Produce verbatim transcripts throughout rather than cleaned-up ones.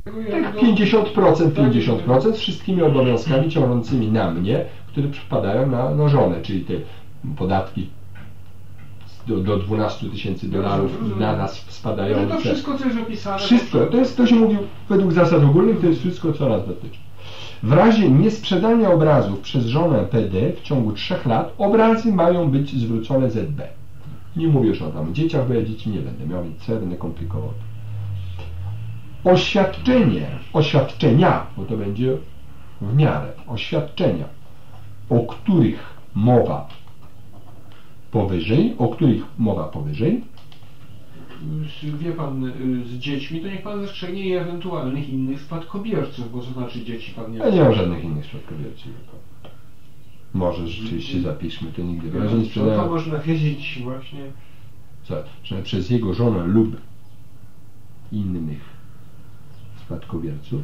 Tak pięćdziesiąt procent, pięćdziesiąt procent z wszystkimi obowiązkami ciążącymi na mnie, które przypadają na, na żonę, czyli te podatki do, do dwunastu tysięcy dolarów na nas spadające. To wszystko, co jest opisane. Wszystko, to jest, to się mówi według zasad ogólnych, to jest wszystko, co nas dotyczy. W razie niesprzedania obrazów przez żonę P D w ciągu trzech lat obrazy mają być zwrócone Z B. Nie mówię już o tam dzieciach, bo ja dzieci nie będę miał, więc co będę komplikował. Oświadczenie, oświadczenia, bo to będzie w miarę, oświadczenia, o których mowa powyżej, o których mowa powyżej. Wie pan, z dziećmi to niech pan zastrzegnie i ewentualnych innych spadkobierców, bo to znaczy dzieci pan nie... Ja nie mam żadnych innych spadkobierców. Może rzeczywiście zapiszmy to nigdy. W razie nie sprzedają... To można wiedzieć właśnie... Co, że przez jego żonę lub innych spadkobierców.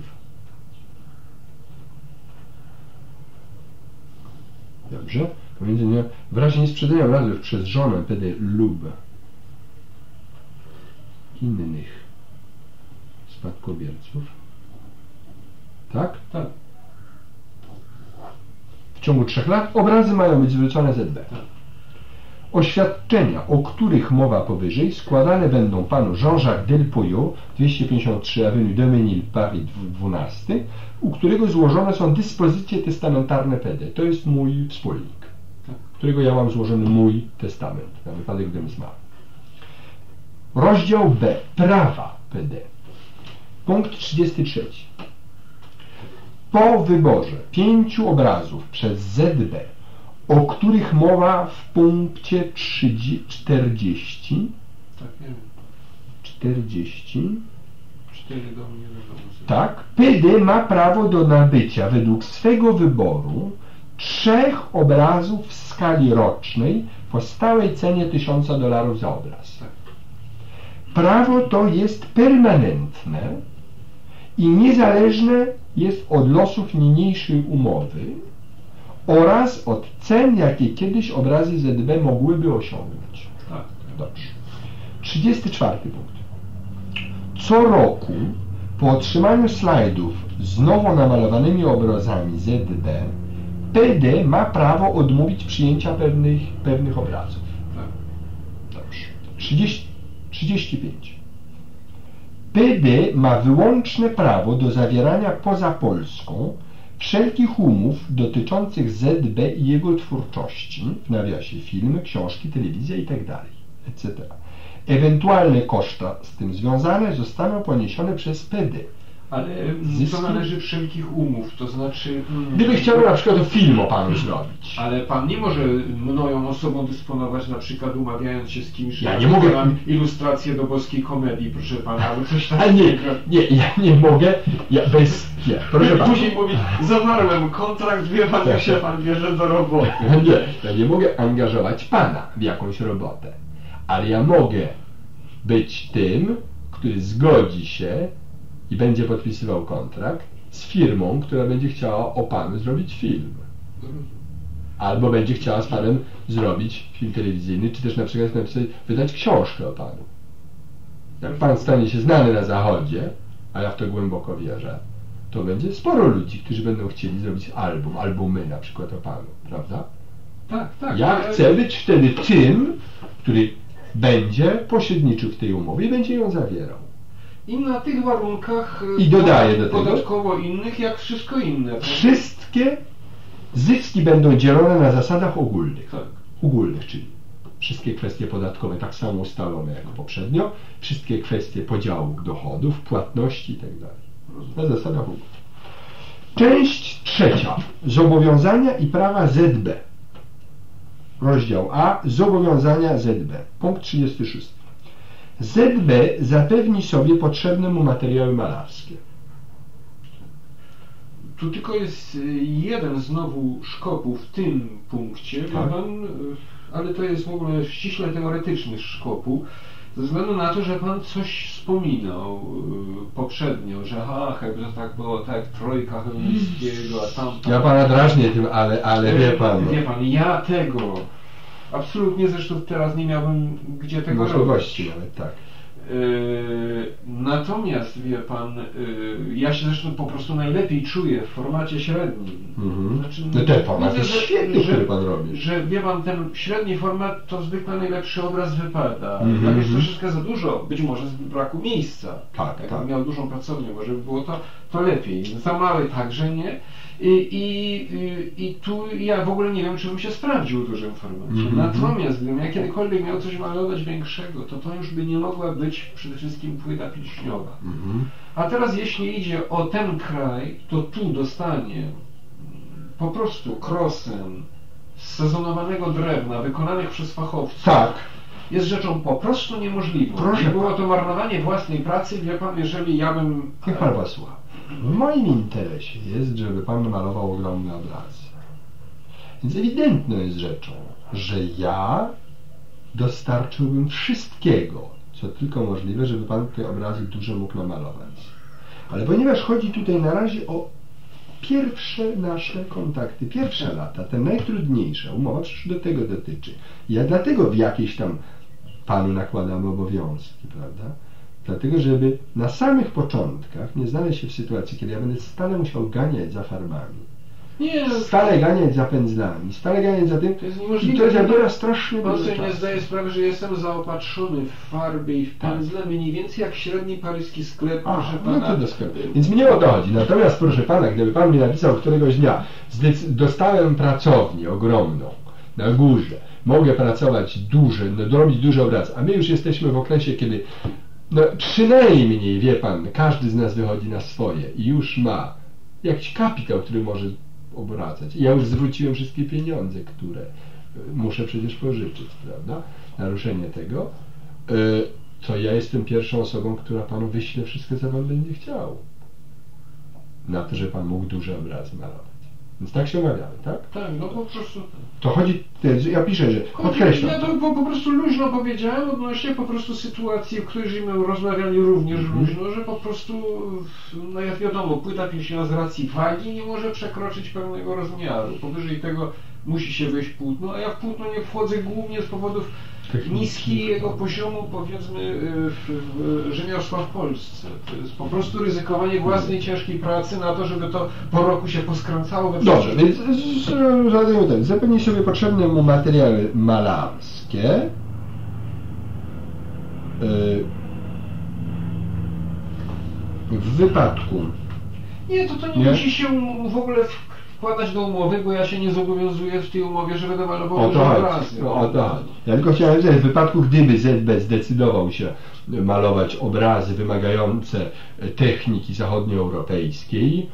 Dobrze. Pomiędzy nie, w razie niesprzedania obrazów przez żonę P D lub innych spadkobierców. Tak? Tak. W ciągu trzech lat obrazy mają być zwrócone Z B. Tak. Oświadczenia, o których mowa powyżej, składane będą panu Jean-Jacques Delpoyot, dwieście pięćdziesiąt trzy Avenue de Ménil, Paris dwanaście, u którego złożone są dyspozycje testamentarne P D. To jest mój wspólnik, tak. którego ja mam złożony mój testament, na wypadek gdybym zmarł. Rozdział B. Prawa P D. Punkt trzydziesty trzeci. Po wyborze pięciu obrazów przez Z B, o których mowa w punkcie czterdzieści, tak, nie wiem. czterdzieści, cztery do mnie do tak, P D ma prawo do nabycia według swego wyboru trzech obrazów w skali rocznej po stałej cenie tysiąca dolarów za obraz. Tak. Prawo to jest permanentne i niezależne jest od losów niniejszej umowy oraz od cen, jakie kiedyś obrazy Z B mogłyby osiągnąć. Tak. Dobrze. trzydziesty czwarty punkt. Co roku po otrzymaniu slajdów z nowo namalowanymi obrazami Z B P D ma prawo odmówić przyjęcia pewnych, pewnych obrazów. Tak. Dobrze. trzydzieści, trzydzieści pięć. P D ma wyłączne prawo do zawierania poza Polską wszelkich umów dotyczących Z B i jego twórczości, w nawiasie filmy, książki, telewizja itd., et cetera. Ewentualne koszta z tym związane zostaną poniesione przez P D. Ale Zyski? to należy wszelkich umów, to znaczy... Gdyby chciał na przykład film o panu zrobić. Ale pan nie może mnoją osobą dysponować, na przykład umawiając się z kimś, ja nie mogę mam ilustrację do boskiej komedii, proszę pana, albo coś A takiego. nie, nie, ja nie mogę, ja bez... Nie, proszę pana. Później mówi, zawarłem kontrakt, wie pan, jak się pan bierze do roboty. Nie, ja nie mogę angażować pana w jakąś robotę, ale ja mogę być tym, który zgodzi się i będzie podpisywał kontrakt z firmą, która będzie chciała o panu zrobić film. Albo będzie chciała z panem zrobić film telewizyjny, czy też na przykład napisać, wydać książkę o panu. Jak pan stanie się znany na zachodzie, a ja w to głęboko wierzę, to będzie sporo ludzi, którzy będą chcieli zrobić album, albumy na przykład o panu, prawda? Tak, tak. Ja chcę być wtedy tym, który będzie pośredniczył w tej umowie i będzie ją zawierał. I na tych warunkach I dodaję do tego podatkowo innych, jak wszystko inne. Wszystkie zyski będą dzielone na zasadach ogólnych. Tak. Ogólnych, czyli wszystkie kwestie podatkowe tak samo ustalone jak poprzednio, wszystkie kwestie podziału dochodów, płatności itd. Na zasadach ogólnych. Część trzecia. Zobowiązania i prawa Z B. Rozdział A. Zobowiązania Z B. Punkt trzydziesty szósty. Z B zapewni sobie potrzebne mu materiały malarskie. Tu tylko jest jeden znowu szkopuł w tym punkcie, wie tak. pan, ale to jest w ogóle ściśle teoretyczny szkopuł, ze względu na to, że pan coś wspominał poprzednio, że aha, że tak było tak jak Trojka Chełmińskiego, a tam, tam... Ja pana drażnię tym, ale, ale wie pan... Wie pan, ja tego... Absolutnie, zresztą teraz nie miałbym gdzie tego możliwości nawet, tak. Yy, natomiast wie pan, yy, ja się zresztą po prostu najlepiej czuję w formacie średnim. Mhm. Znaczy, No ten format widzę, jest że, świetny, że, który pan robi. Że wie pan, ten średni format to zwykle najlepszy obraz wypada. Mhm. Tam jest troszeczkę za dużo, być może z braku miejsca. Tak, Jak tak. miał dużą pracownię, może by było to, to lepiej. Za małe także nie. I, i, I tu ja w ogóle nie wiem, czy bym się sprawdził w dużym formacie. Mm-hmm. Natomiast gdybym ja kiedykolwiek miał coś malować większego, to to już by nie mogła być przede wszystkim płyta pilśniowa. Mm-hmm. A teraz jeśli idzie o ten kraj, to tu dostanie po prostu krosem z sezonowanego drewna wykonanych przez fachowców. Tak. Jest rzeczą po prostu niemożliwą. Proszę I było to marnowanie własnej pracy, wie pan, jeżeli ja bym... Niech pan posłucha. W moim interesie jest, żeby pan malował ogromny obraz. Więc ewidentną jest rzeczą, że ja dostarczyłbym wszystkiego, co tylko możliwe, żeby pan te obrazy duże mógł namalować. Ale ponieważ chodzi tutaj na razie o pierwsze nasze kontakty, pierwsze lata, te najtrudniejsze, umowa przecież do tego dotyczy. Ja dlatego w jakieś tam panu nakładam obowiązki, prawda? Dlatego, żeby na samych początkach nie znaleźć się w sytuacji, kiedy ja będę stale musiał ganiać za farbami. Nie, Stale ganiać za pędzlami, stale ganiać za tym. to jest I niemożliwe. to zabiera strasznie Pan dużo sobie nie czasu. zdaje sprawy, że jestem zaopatrzony w farby i w pędzle mniej więcej jak średni paryski sklep, A, proszę no pana. to doskonale. Więc mi nie o to chodzi. Natomiast proszę pana, gdyby pan mi napisał któregoś dnia, dostałem pracownię ogromną na górze, mogę pracować duże, no, robić duży obraz, a my już jesteśmy w okresie, kiedy no przynajmniej, wie pan, każdy z nas wychodzi na swoje i już ma jakiś kapitał, który może obracać. I ja już zwróciłem wszystkie pieniądze, które muszę przecież pożyczyć, prawda? Naruszenie tego, to ja jestem pierwszą osobą, która panu wyśle wszystko, co pan będzie chciał. Na to, że pan mógł duże obrazy malować. Więc tak się umawiamy, tak? Tak, no po prostu... To chodzi, ja piszę, że podkreślam. Ja to po, po prostu luźno powiedziałem odnośnie po prostu sytuacji, w której my rozmawiali również mm-hmm. luźno, że po prostu, no jak wiadomo, płyta pilśniowa z racji wagi nie może przekroczyć pewnego rozmiaru. Powyżej tego musi się wejść płótno, a ja w płótno nie wchodzę głównie z powodów niskiego poziomu, powiedzmy, rzemiosła w Polsce. To jest po prostu ryzykowanie własnej ciężkiej pracy na to, żeby to po roku się poskręcało. We Dobrze, więc zadajmy tak, zapewni sobie potrzebne mu materiały malarskie. W wypadku... Nie, to to nie, nie musi się w ogóle wkładać do umowy, bo ja się nie zobowiązuję w tej umowie, że będę malował duże obrazy. O to Ja tylko chciałem powiedzieć, w wypadku gdyby Z B zdecydował się malować obrazy wymagające techniki zachodnioeuropejskiej,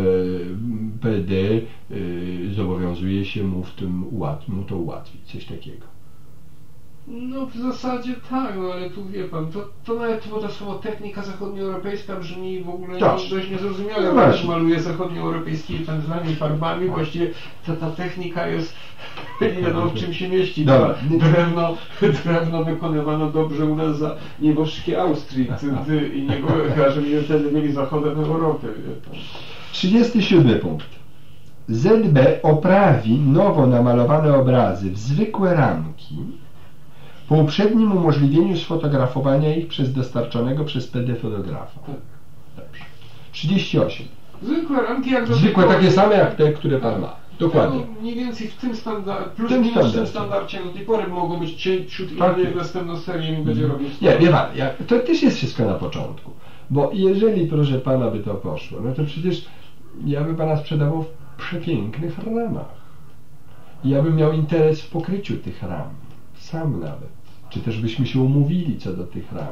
P D zobowiązuje się mu w tym mu to ułatwić, coś takiego. No w zasadzie tak, no ale tu wie pan, to, to nawet to słowo technika zachodnioeuropejska brzmi w ogóle tak. dość niezrozumiale. No Ja też maluję zachodnioeuropejskimi pędzlami, farbami, właściwie ta, ta technika jest, nie wiadomo w czym się mieści. Dobra. Drewno, drewno wykonywano dobrze u nas za nieboszczkie Austrii i nie było, chyba że mnie wtedy mieli zachodem Europy. trzydziesty siódmy punkt. Z B oprawi nowo namalowane obrazy w zwykłe ramki po uprzednim umożliwieniu sfotografowania ich przez dostarczonego przez P D fotografa. Tak. Dobrze. trzydzieści osiem. Zwykłe ramki jak do Zwykłe takie same jak te, które pan ma. Dokładnie. No, mniej więcej w tym standardzie, plus tym minus w tym standardzie. standardzie do tej pory mogą być ciut i Tak. następną serię mi będzie robić. Nie, wie pan, ja, to też jest wszystko na początku. Bo jeżeli, proszę pana, by to poszło, no to przecież ja bym pana sprzedawał w przepięknych ramach. I ja bym miał interes w pokryciu tych ram. Sam nawet. Czy też byśmy się umówili co do tych ram.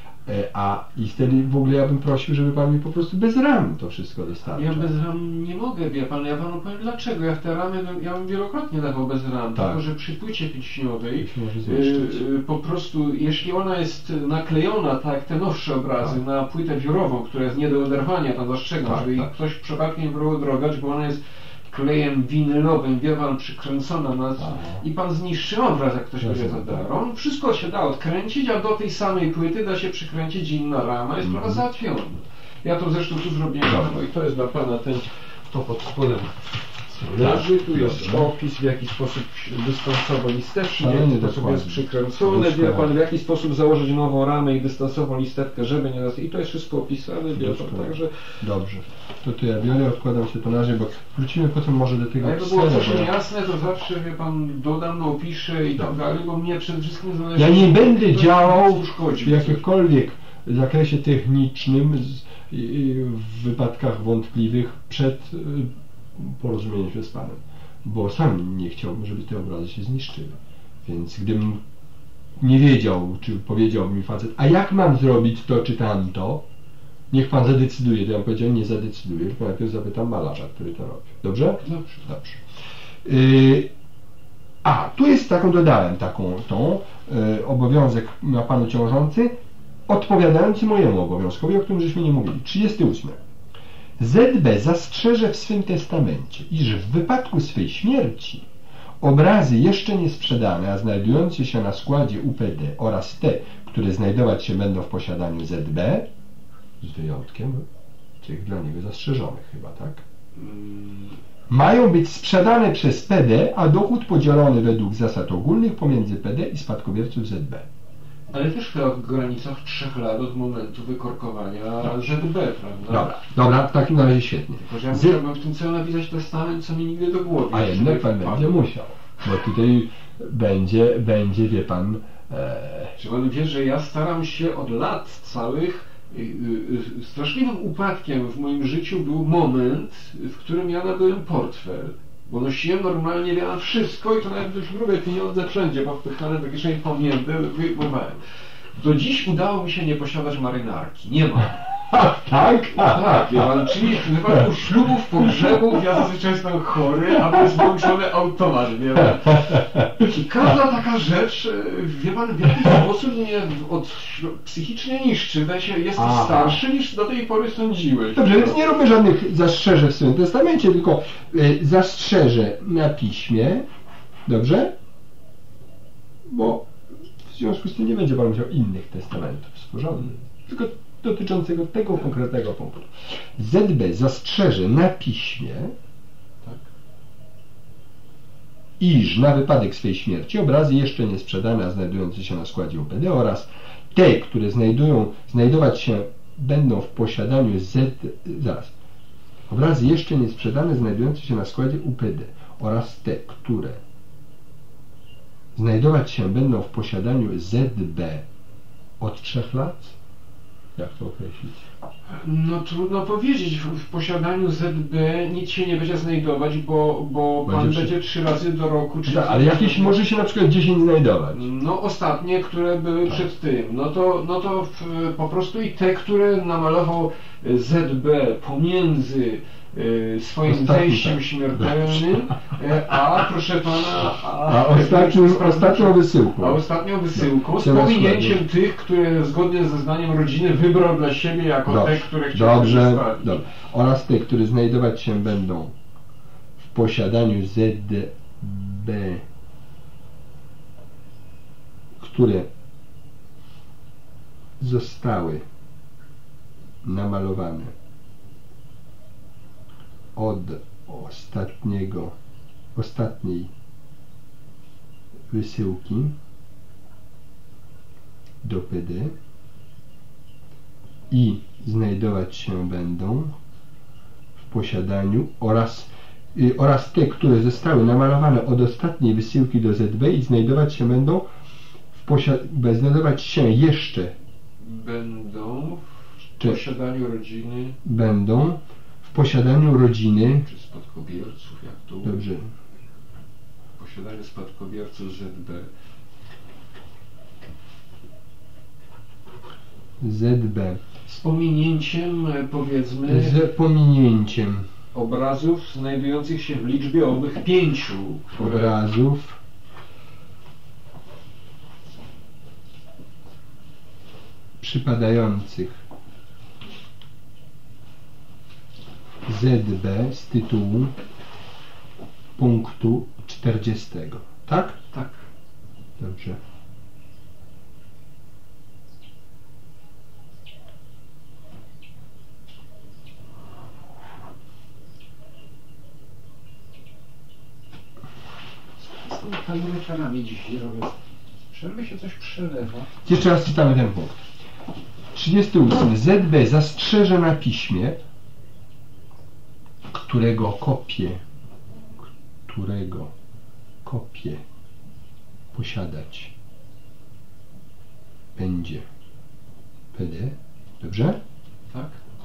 A i wtedy w ogóle ja bym prosił, żeby pan mi po prostu bez ram to wszystko dostarczył. Ja bez ram nie mogę, wie pan, ja panu powiem dlaczego. Ja w te ramy bym, ja bym wielokrotnie dawał bez ram, tak. Tylko że przy płycie pilśniowej yy, po prostu, jeśli ona jest naklejona, tak jak te nowsze obrazy, tak. na płytę wiórową, która jest nie do oderwania, to zastrzegam, tak, żeby tak. ktoś przypadkiem nie próbował drogać, bo ona jest klejem winylowym, wie pan, przykręcona na... i pan zniszczy obraz, jak ktoś będzie to darą. Wszystko się da odkręcić, a do tej samej płyty da się przykręcić inna rama, jest sprawa załatwiona. Ja to zresztą tu zrobiłem, no i to jest dla pana ten, to pod spodem leży, tu jest Dobrze. opis, w jaki sposób dystansowo listewki, w Ale jaki nie sposób dokładnie. jest przykręcone, wie pan, w jaki sposób założyć nową ramę i dystansową listewkę, żeby nie... I to jest wszystko opisane, wie pan, Doskonale. także... Dobrze. To tu ja biorę, odkładam się to na razie, bo wrócimy potem może do tego A jakby było Excela, coś bo ja- niejasne, to zawsze, wie pan, dodam, opiszę i tak Dobrze. dalej, bo mnie przede wszystkim zależy... Ja nie będę to działał uszkodzi. w jakimkolwiek zakresie technicznym z, i, w wypadkach wątpliwych przed y, porozumieniem się z Panem, bo sam nie chciałbym, żeby te obrazy się zniszczyły. Więc gdybym nie wiedział, czy powiedział mi facet, a jak mam zrobić to czy tamto, niech Pan zadecyduje, to ja powiedziałem, nie zadecyduję, tylko najpierw zapytam malarza, który to robi. Dobrze? Dobrze. Dobrze. Y, A, tu jest taką, dodałem taką tą y, obowiązek na Panu ciążący, odpowiadający mojemu obowiązkowi, o którym żeśmy nie mówili. trzydziesty ósmy. Z B zastrzeże w swym testamencie, iż w wypadku swej śmierci obrazy jeszcze nie sprzedane, a znajdujące się na składzie U P D oraz te, które znajdować się będą w posiadaniu Z B, z wyjątkiem tych dla niego zastrzeżonych chyba, tak? Mm, Mają być sprzedane przez P D, a dochód podzielony według zasad ogólnych pomiędzy P D i spadkobierców Z B. Ale też chyba w granicach trzech lat od momentu wykorkowania Z B, prawda? Dobra, dobra, w takim razie świetnie. Tylko, że ja Z- musiałbym w tym celu napisać testament, co mi nigdy do głowy A jeszcze jednak nie Pan wpadło. będzie musiał, bo tutaj będzie, będzie wie Pan, e, Czy Pan wie, że ja staram się od lat całych, y, y, y, straszliwym upadkiem w moim życiu był moment, w którym ja nabyłem portfel, bo nosiłem normalnie, miałem wszystko i to nawet dość grube pieniądze wszędzie, bo wpychane do kieszeni pamięty, wyjmowałem. Do dziś udało mi się nie posiadać marynarki. Nie ma. tak? Tak, ja mam, czyli w wypadku ślubów, pogrzebów ja zazwyczaj jestem chory, albo jest włączony automat, wie pan. I każda taka rzecz, wie pan, w jakiś sposób mnie od, psychicznie niszczy. Wydaje się, jestem Aha. starszy niż do tej pory sądziłeś. Dobrze, więc nie róbmy żadnych zastrzeżeń w swoim testamencie, tylko y, zastrzeżę na piśmie, dobrze? Bo w związku z tym nie będzie Pan musiał innych testamentów sporządnych, tylko dotyczącego tego konkretnego punktu. Z B zastrzeże na piśmie, Tak. iż na wypadek swej śmierci obrazy jeszcze nie sprzedane, a znajdujące się na składzie U P D oraz te, które znajdują, znajdować się będą w posiadaniu Z... Zaraz. Obrazy jeszcze nie sprzedane, znajdujące się na składzie U P D oraz te, które znajdować się będą w posiadaniu Z B od trzech lat? Jak to określić? No trudno powiedzieć, w, w posiadaniu Z B nic się nie będzie znajdować, bo, bo pan Będzie będzie trzy razy do roku. Czy Tak, ale jakieś może się na przykład dziesięć znajdować. No ostatnie, które były Tak. przed tym, no to, no to w, po prostu i te, które namalował Z B pomiędzy y, swoim Ostatni, zejściem tak. śmiertelnym, y, a proszę pana, A ostatnim, ostatnią wysyłką. a ostatnią wysyłką z Się na pominięciem składzie. tych, które zgodnie ze zdaniem rodziny wybrał dla siebie jako te, Dobrze, które chciał dobrze, zostawić. dobrze. Oraz te, które znajdować się będą w posiadaniu Z B, które zostały namalowane od ostatniego, ostatniej wysyłki do P D i znajdować się będą w posiadaniu oraz, y, oraz te, które zostały namalowane od ostatniej wysyłki do Z B i znajdować się będą w posia- znajdować się jeszcze Będą w Czy- posiadaniu rodziny będą w posiadaniu rodziny. czy spadkobierców, jak tu Dobrze. w posiadaniu spadkobierców Z B. Z B Z pominięciem, e, powiedzmy, z pominięciem obrazów znajdujących się w liczbie owych pięciu, które obrazów przypadających Z B z tytułu punktu czterdziestego. Tak? tak. Dobrze. kalkulatorami dzisiaj robię. Przerwy się coś przelewa. Jeszcze raz czytamy ten punkt. trzydziesty ósmy. Z B zastrzeże na piśmie, którego kopię, którego kopię posiadać będzie P D. Dobrze? Tak.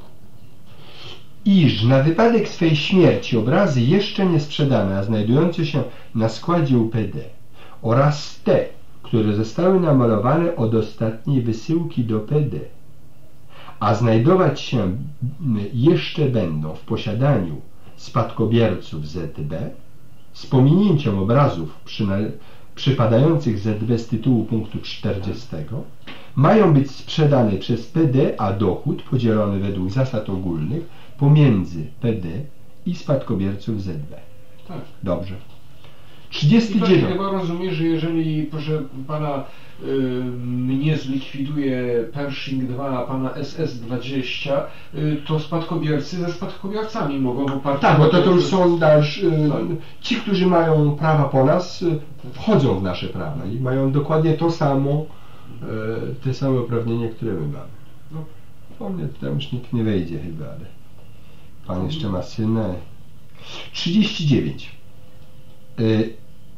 Iż na wypadek swej śmierci obrazy jeszcze nie sprzedane, a znajdujące się na składzie u P D oraz te, które zostały namalowane od ostatniej wysyłki do P D, a znajdować się jeszcze będą w posiadaniu spadkobierców Z B, z pominięciem obrazów przyna- przypadających Z B z tytułu punktu czterdziestego, mają być sprzedane przez P D, a dochód podzielony według zasad ogólnych pomiędzy P D i spadkobierców Z B. Tak. Dobrze. I trzydziesty to się dziewiąty. chyba rozumie, że jeżeli, proszę pana, y, mnie zlikwiduje Pershing dwa, a pana S S dwadzieścia, y, to spadkobiercy ze spadkobiercami mogą w oparciu Tak, bo to, o- to już są dalszy, Tak. ci, którzy mają prawa po nas, y, wchodzą w nasze prawa i mają dokładnie to samo, y, te same uprawnienie, które my mamy. No, po mnie tam już nikt nie wejdzie chyba, ale pan jeszcze ma syna. trzydzieści dziewięć. Y,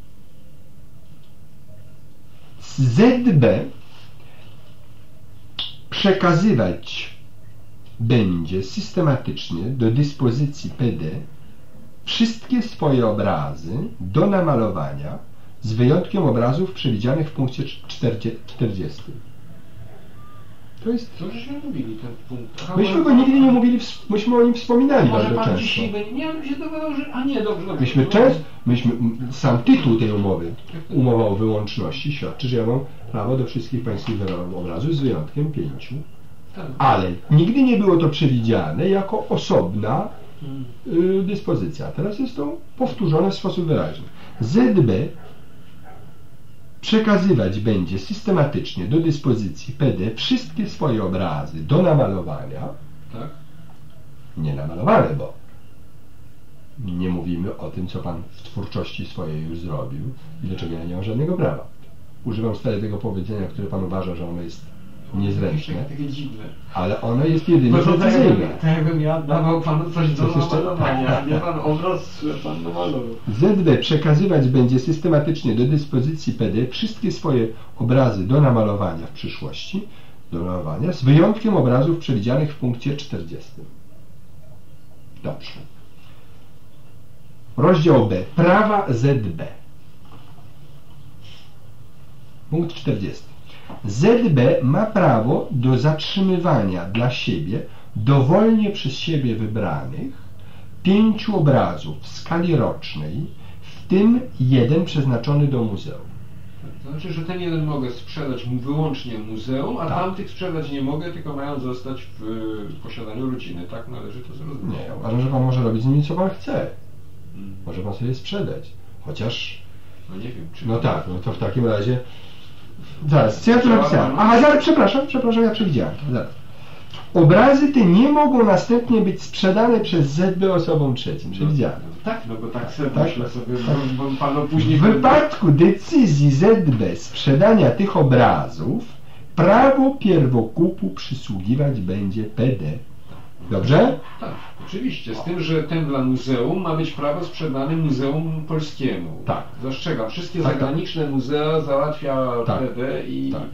Z B przekazywać będzie systematycznie do dyspozycji P D wszystkie swoje obrazy do namalowania z wyjątkiem obrazów przewidzianych w punkcie czterdziestym. To jest... To żeśmy mówili ten punkt. Aha, Myśmy bo- go nigdy nie mówili, ws- myśmy o nim wspominali Może bardzo pan często. dzisiaj będzie... Nie, mi się dowiadywał, że... A nie, dobrze, dobrze. Myśmy często, myśmy, m, sam tytuł tej umowy, umowa o wyłączności, świadczy, że ja mam prawo do wszystkich pańskich obrazów z wyjątkiem pięciu. Tak. Ale nigdy nie było to przewidziane jako osobna y, dyspozycja. Teraz jest to powtórzone w sposób wyraźny. Z B przekazywać będzie systematycznie do dyspozycji P D wszystkie swoje obrazy do namalowania. Tak. Nie namalowane, bo nie mówimy o tym, co pan w twórczości swojej już zrobił i do czego ja nie mam żadnego prawa. Używam stale tego powiedzenia, które pan uważa, że ono jest niezręczne, Takie dziwne. ale ono jest jedynie No to tak precyzyjne. jakbym, tak jakbym ja dawał panu coś do Coś jeszcze? namalowania, a nie pan obraz, że pan namalował. Z B przekazywać będzie systematycznie do dyspozycji P D wszystkie swoje obrazy do namalowania w przyszłości, do namalowania, z wyjątkiem obrazów przewidzianych w punkcie czterdziestym. Dobrze. Rozdział B. Prawa Z B. Punkt czterdziesty. Z B ma prawo do zatrzymywania dla siebie dowolnie przez siebie wybranych pięciu obrazów w skali rocznej, w tym jeden przeznaczony do muzeum. To znaczy, że ten jeden mogę sprzedać mu wyłącznie muzeum, a Tak. tamtych sprzedać nie mogę, tylko mają zostać w y, posiadaniu rodziny. Tak należy to zrozumieć. Nie, ja uważam, że pan może robić z nimi co pan chce. Mm. Może pan sobie je sprzedać. Chociaż, No nie wiem, czy... no tak, no to w takim razie... Zaraz, co ja tu napisałem? Aha, zaraz, przepraszam, przepraszam, ja przewidziałem to, zaraz. Obrazy te nie mogą następnie być sprzedane przez Z B osobom trzecim. Przewidziałem. Tak, no bo tak sobie Tak? myślę sobie, Tak. bo, bo panu później... W wypadku decyzji Z B sprzedania tych obrazów prawo pierwokupu przysługiwać będzie P D. Dobrze? Tak, oczywiście. Z tym, że ten dla muzeum ma być prawo sprzedany Muzeum Polskiemu. Tak. Zastrzegam, wszystkie Tak, tak. zagraniczne muzea załatwia Tak. P D i... Tak.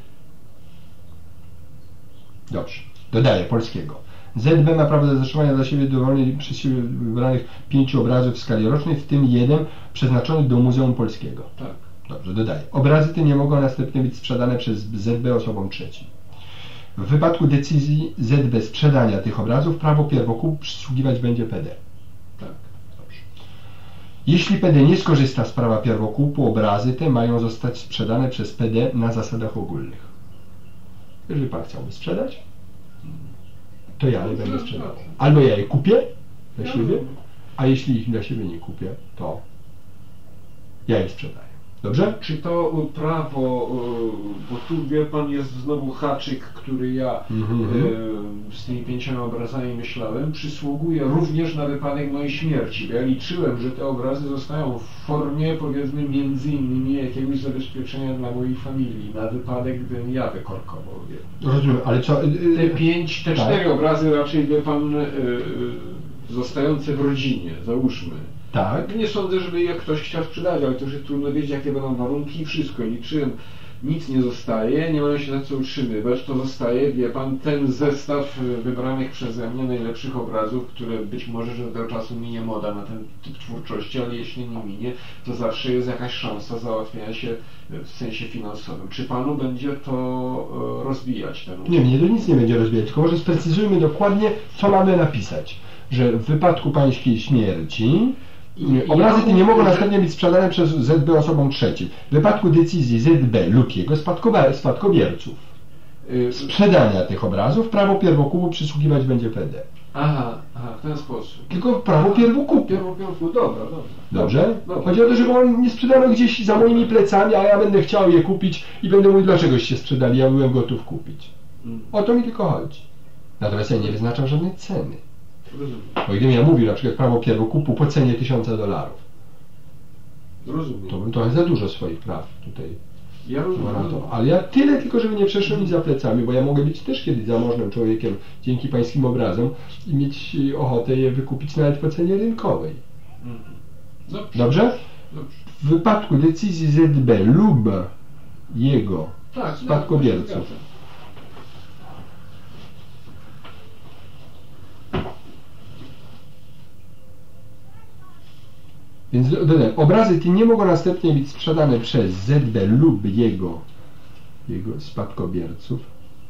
Dobrze. Dodaję polskiego. Z B ma prawo do zatrzymania dla siebie dowolnie przez siebie wybranych pięciu obrazów w skali rocznej, w tym jeden przeznaczony do Muzeum Polskiego. Tak. Dobrze, dodaję. Obrazy te nie mogą następnie być sprzedane przez Z B osobom trzecim. W wypadku decyzji Z B sprzedania tych obrazów prawo pierwokupu przysługiwać będzie P D. Tak. Dobrze. Jeśli P D nie skorzysta z prawa pierwokupu, obrazy te mają zostać sprzedane przez P D na zasadach ogólnych. Jeżeli pan chciałby sprzedać, to ja je będę sprzedawał. Albo ja je kupię dla siebie, a jeśli ich dla siebie nie kupię, to ja je sprzedaję. Dobrze? Czy to prawo, bo tu wie pan jest znowu haczyk, który ja Mhm. e, z tymi pięcioma obrazami myślałem, przysługuje również na wypadek mojej śmierci. Bo ja liczyłem, że te obrazy zostają w formie, powiedzmy, między innymi jakiegoś zabezpieczenia dla mojej familii, na wypadek, gdybym ja wykorkował. Wie. Rozumiem, ale co... Te pięć, te tak. cztery obrazy raczej, wie pan, e, zostające w rodzinie, załóżmy. Tak. Nie sądzę, żeby je ktoś chciał sprzedać, ale to już jest trudno wiedzieć, jakie będą warunki i wszystko. Liczyłem, nic nie zostaje, nie mamy się na co utrzymywać, to zostaje, wie pan, ten zestaw wybranych przeze mnie najlepszych obrazów, które być może, że do tego czasu minie moda na ten typ twórczości, ale jeśli nie minie, to zawsze jest jakaś szansa załatwienia się w sensie finansowym. Czy panu będzie to rozwijać? Ten nie, nie, to nic nie będzie rozwijać, tylko może sprecyzujmy dokładnie, co mamy napisać. Że w wypadku pańskiej śmierci obrazy te nie mogą następnie być sprzedane przez Z B osobom trzecim. W wypadku decyzji Z B lub jego spadkobierców sprzedania tych obrazów prawo pierwokupu przysługiwać będzie P D. Aha, aha, w ten sposób. Tylko prawo pierwokupu. Pierwokupu, dobra, dobra. Dobrze? Dobra. Chodzi o to, żeby on nie sprzedano gdzieś za moimi plecami, a ja będę chciał je kupić i będę mówił, dlaczegoś się sprzedali, ja byłem gotów kupić. O to mi tylko chodzi. Natomiast ja nie wyznaczam żadnej ceny. Rozumiem. Bo gdybym ja mówił na przykład prawo pierwokupu po cenie tysiąca dolarów, Rozumiem. to bym trochę za dużo swoich praw tutaj Ja rozumiem. na to. Ale ja tyle tylko, żeby nie przeszło mi za plecami, bo ja mogę być też kiedyś zamożnym człowiekiem dzięki pańskim obrazom i mieć ochotę je wykupić nawet po cenie rynkowej. Dobrze. Dobrze? Dobrze. W wypadku decyzji Z B lub jego Tak, spadkobierców no, Więc dodam, obrazy te nie mogą następnie być sprzedane przez Z B lub jego, jego spadkobierców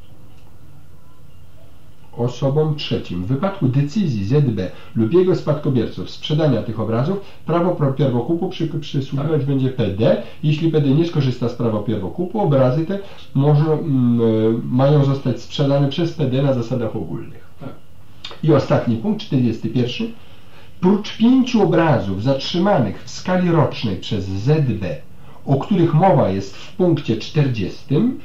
osobom trzecim. W wypadku decyzji Z B lub jego spadkobierców sprzedania tych obrazów prawo pierwokupu przy, przysługiwać tak. będzie P D. Jeśli P D nie skorzysta z prawa pierwokupu, obrazy te może, mm, mają zostać sprzedane przez P D na zasadach ogólnych. Tak. I ostatni punkt, czterdziesty pierwszy. Prócz pięciu obrazów zatrzymanych w skali rocznej przez Z B, o których mowa jest w punkcie czterdziestym,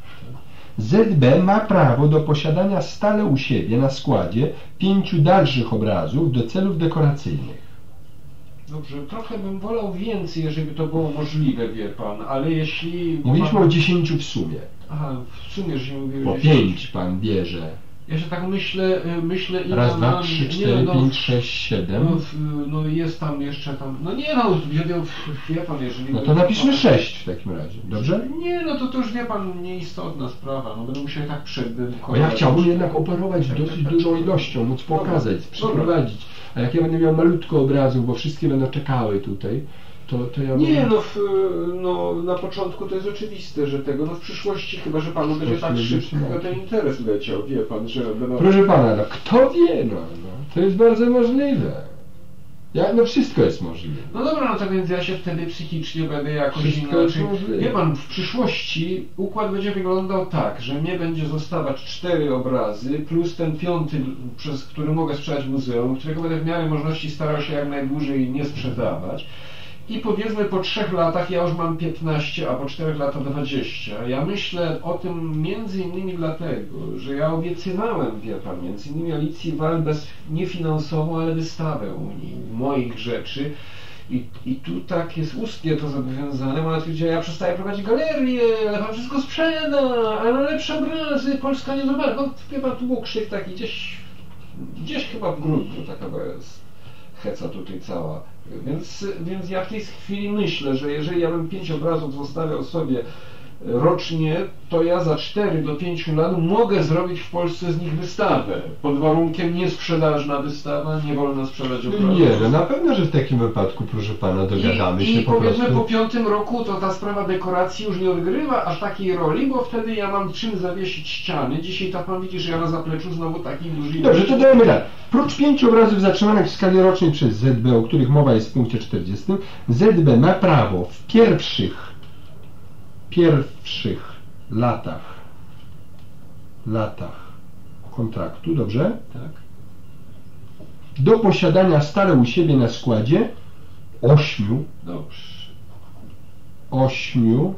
Z B ma prawo do posiadania stale u siebie na składzie pięciu dalszych obrazów do celów dekoracyjnych. Dobrze, trochę bym wolał więcej, jeżeli to było możliwe, wie pan, ale jeśli... Mówiliśmy pan... o dziesięciu w sumie. Aha, w sumie, że się mówi Po pięć pan bierze. Ja się tak myślę, myślę ile Raz, dwa, mam, trzy, cztery, no, pięć, sześć, siedem. No, no jest tam jeszcze tam, no nie no, wie pan, jeżeli... No to napiszmy sześć w takim razie, dobrze? Nie, no to to już wie pan, nieistotna sprawa, no będę musiał tak przededykować. Bo ja chciałbym jednak operować dosyć dużą ilością, móc pokazać, przyprowadzić. A jak ja będę miał malutko obrazów, bo wszystkie będą czekały tutaj, to, to ja... Nie, bym... no, w, no na początku to jest oczywiste, że tego, no w przyszłości chyba, że panu będzie tak szybko ten interes leciał, wie pan, że... Będą... Proszę pana, no kto wie, no, no to jest bardzo możliwe. Ja, no wszystko jest możliwe. No dobra, no to więc ja się wtedy psychicznie będę jakoś Wszystko inaczej... jest Wie pan, w przyszłości układ będzie wyglądał tak, że mnie będzie zostawać cztery obrazy, plus ten piąty, przez który mogę sprzedać muzeum, którego będę w miarę możliwości starał się jak najdłużej nie sprzedawać. I powiedzmy po trzech latach ja już mam piętnaście, a po czterech latach dwadzieścia. Ja myślę o tym między innymi dlatego, że ja obiecywałem, wie pan, między innymi Alicji Walbes nie finansową, ale wystawę u niej, moich rzeczy. I, I tu tak jest ustnie to zobowiązane, bo ona powiedziała, ja przestaję prowadzić galerię, ale pan wszystko sprzeda, ale lepsze obrazy, Polska nie zobaczy. No, wie pan, tu był krzyk taki gdzieś, gdzieś chyba w grudniu, taka jest heca tutaj cała. Więc, więc ja w tej chwili myślę, że jeżeli ja bym pięć obrazów zostawiał sobie rocznie, to ja za cztery do pięciu lat mogę zrobić w Polsce z nich wystawę. Pod warunkiem niesprzedażna wystawa, nie wolno sprzedać obrazów. Nie, no na pewno, że w takim wypadku, proszę pana, dogadamy I, się i po powiedzmy prostu. po piątym roku to ta sprawa dekoracji już nie odgrywa aż takiej roli, bo wtedy ja mam czym zawiesić ściany. Dzisiaj tak pan widzi, że ja na zapleczu znowu taki duży... Dobrze, to dajemy tak. Prócz pięciu obrazów zatrzymanych w skali rocznej przez Z B, o których mowa jest w punkcie czterdziestym, Z B ma prawo w pierwszych pierwszych latach latach kontraktu, dobrze? Tak. Do posiadania stale u siebie na składzie ośmiu Dobrze. ośmiu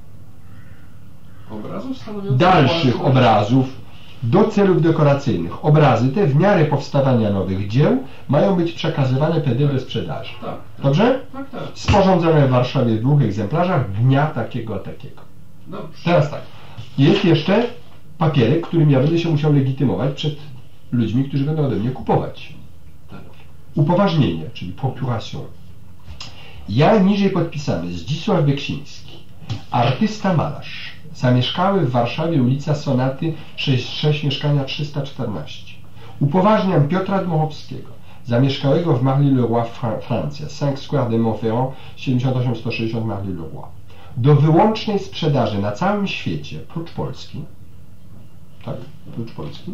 obrazów stanowiących dalszych własność. obrazów do celów dekoracyjnych. Obrazy te w miarę powstawania nowych dzieł mają być przekazywane P D do sprzedaży. Tak, tak. Dobrze? Tak, tak. Sporządzone w Warszawie w dwóch egzemplarzach dnia takiego, takiego. Dobrze. Teraz tak. Jest jeszcze papierek, którym ja będę się musiał legitymować przed ludźmi, którzy będą ode mnie kupować. Tak. Upoważnienie, czyli procuration. Ja niżej podpisany Zdzisław Beksiński, artysta malarz, zamieszkały w Warszawie ulica Sonaty sześć sześć, mieszkania trzysta czternaście. Upoważniam Piotra Dmochowskiego, zamieszkałego w Marly-le-Roi, Fra Francja, cinq Square de Montferrand, siedemdziesiąt osiem sto sześćdziesiąt Marly-le-Roi, do wyłącznej sprzedaży na całym świecie, prócz Polski, tak, prócz Polski,